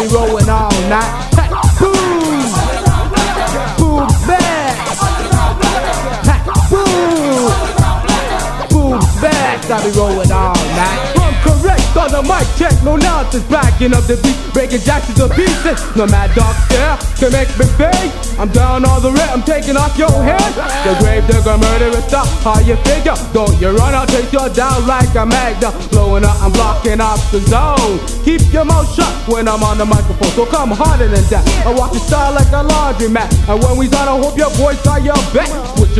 be rolling all night. Hey, boom, boom, back. Hey, boom, boom, back. I be rolling all night. I'm correct on the mic check, no nonsense, backing up the beat, breaking jacks to pieces. No mad dog stare can make me pay. I'm down all the rent, I'm taking off your head. The grave digger murderer stop, how you figure? Don't you run, I'll take you down like a magna. Blowing up, I'm blocking off the zone. Keep your mouth shut when I'm on the microphone, so come harder than that. I walk the style like a laundromat, and when we done, I hope your boys try your best.